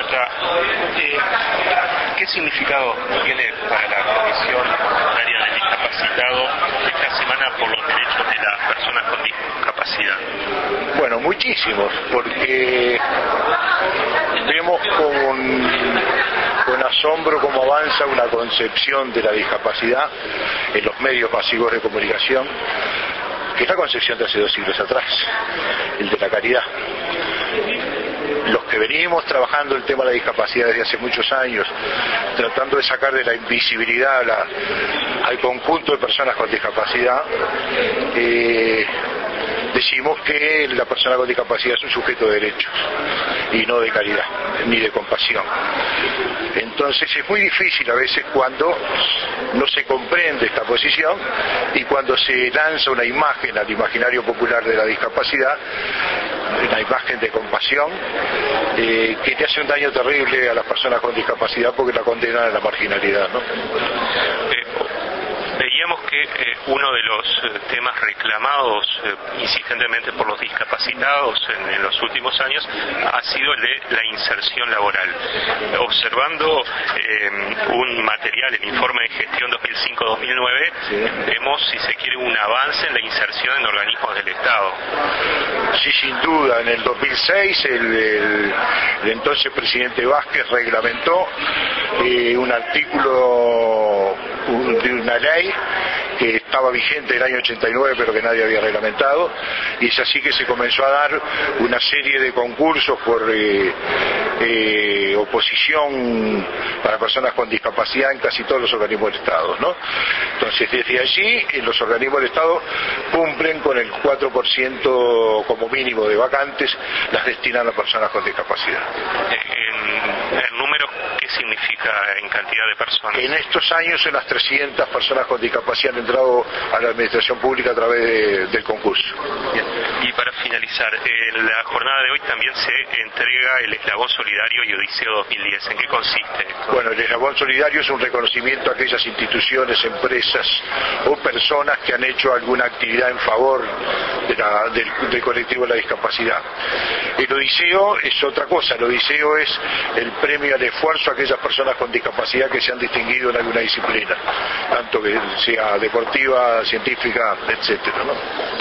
Rocha, ¿qué significado tiene para la Comisión Área del Discapacitado esta semana por los derechos de las personas con discapacidad? Bueno, muchísimos, porque vemos con asombro cómo avanza una concepción de la discapacidad en los medios masivos de comunicación, que es la concepción de hace 2 siglos atrás, el de la caridad. Los que venimos trabajando el tema de la discapacidad desde hace muchos años, tratando de sacar de la invisibilidad al conjunto de personas con discapacidad, decimos que la persona con discapacidad es un sujeto de derechos y no de caridad ni de compasión. Entonces es muy difícil a veces cuando no se comprende esta posición y cuando se lanza una imagen al imaginario popular de la discapacidad, una imagen de compasión, que le hace un daño terrible a las personas con discapacidad porque la condenan a la marginalidad, ¿no? Veíamos que uno de los temas reclamados insistentemente por los discapacitados en los últimos años ha sido el de la inserción laboral. Observando un material, el informe de gestión 2005-2009, vemos, si se quiere, un avance en la inserción en organismos del Estado. Sí, sin duda. En el 2006 el entonces presidente Vázquez reglamentó un artículo de una ley que estaba vigente el año 89 pero que nadie había reglamentado, y es así que se comenzó a dar una serie de concursos por oposición para personas con discapacidad en casi todos los organismos del Estado, ¿no? Entonces desde allí los organismos del Estado cumplen con el 4% como mínimo de vacantes, las destinan a personas con discapacidad. ¿El número qué significa en cantidad de personas? En estos años unas 300 personas con discapacidad han entrado a la administración pública a través del concurso. Bien. Y para finalizar, en la jornada de hoy también se entrega el Eslabón Solidario y Odiseo 2010. ¿En qué consiste esto? Bueno, el Eslabón Solidario es un reconocimiento a aquellas instituciones, empresas o personas que han hecho alguna actividad en favor del colectivo de la discapacidad. El Odiseo es otra cosa. El Odiseo es el premio al esfuerzo a aquellas personas con discapacidad que se han distinguido en alguna disciplina, tanto que sea deportiva, científica, etcétera, ¿no?